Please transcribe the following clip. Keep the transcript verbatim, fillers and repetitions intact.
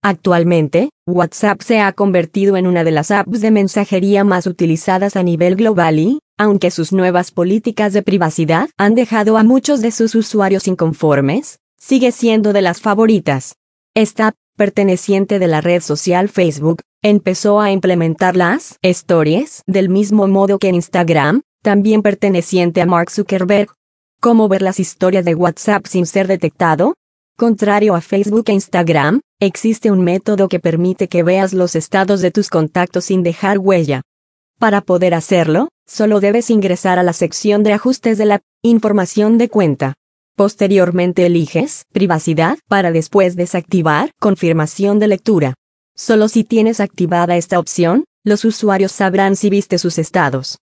Actualmente, WhatsApp se ha convertido en una de las apps de mensajería más utilizadas a nivel global y, aunque sus nuevas políticas de privacidad han dejado a muchos de sus usuarios inconformes, sigue siendo de las favoritas. Esta app, perteneciente de la red social Facebook, empezó a implementar las Stories del mismo modo que Instagram, también perteneciente a Mark Zuckerberg. ¿Cómo ver las historias de WhatsApp sin ser detectado? Contrario a Facebook e Instagram, existe un método que permite que veas los estados de tus contactos sin dejar huella. Para poder hacerlo, solo debes ingresar a la sección de ajustes de la información de cuenta. Posteriormente eliges privacidad para después desactivar confirmación de lectura. Solo si tienes activada esta opción, los usuarios sabrán si viste sus estados.